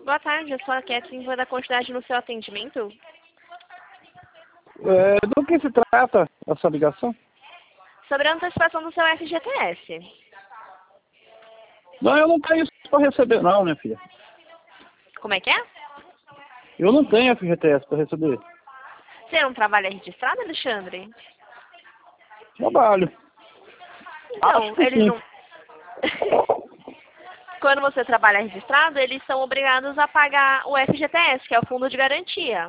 Boa tarde, eu sou a Kathleen, vou dar continuidade no seu atendimento. Do que se trata essa ligação? Sobre a antecipação do seu FGTS. Não, eu não tenho isso para receber não, minha filha. Como é que é? Eu não tenho FGTS para receber. Você não trabalha registrado, Alexandre? Trabalho. Então, Acho que eles sim. não... Quando você trabalha registrado, eles são obrigados a pagar o FGTS, que é o Fundo de Garantia.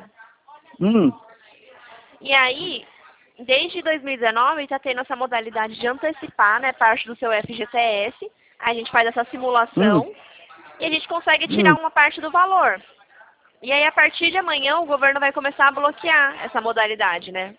E aí, desde 2019, está tendo essa modalidade de antecipar, né, parte do seu FGTS. A gente faz essa simulação e a gente consegue tirar uma parte do valor. E aí, a partir de amanhã, o governo vai começar a bloquear essa modalidade, né?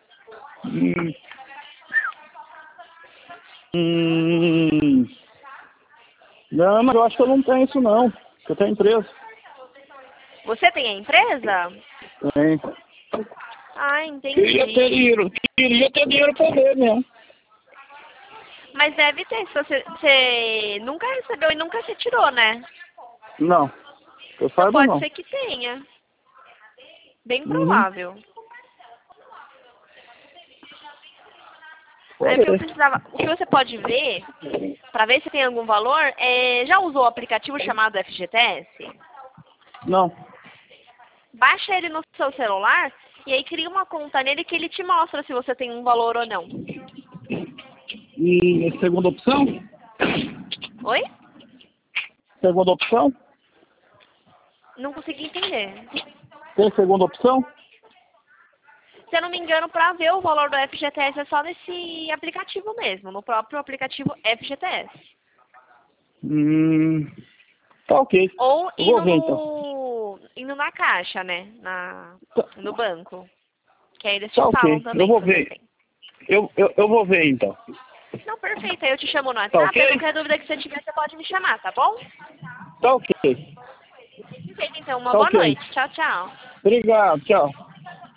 Não, mas eu acho que eu não tenho isso não. Eu tenho empresa. Você tem a empresa? Tenho. Ah, entendi. Queria ter dinheiro para ver mesmo. Mas deve ter, se você nunca recebeu e nunca se tirou, né? Não. Eu Então saiba pode não. ser que tenha. Bem provável. Aí o que eu precisava, o que você pode ver, para ver se tem algum valor, já usou o aplicativo chamado FGTS? Não. Baixa ele no seu celular e aí cria uma conta nele que ele te mostra se você tem um valor ou não. E segunda opção? Oi? Segunda opção? Não consegui entender. Tem segunda opção? Se eu não me engano, para ver o valor do FGTS é só nesse aplicativo mesmo, no próprio aplicativo FGTS. Tá ok. Ou Eu vou ver então. indo na caixa, né? No banco. Que aí eles te Tá falam ok. também Eu vou se você ver. tem. Eu vou ver então. Não, perfeito. Aí eu te chamo no Tá WhatsApp. ok? Qualquer dúvida que você tiver, você pode me chamar, tá bom? Tá ok. Perfeito, então. Uma Tá boa ok. noite. Tchau, tchau. Obrigado, tchau.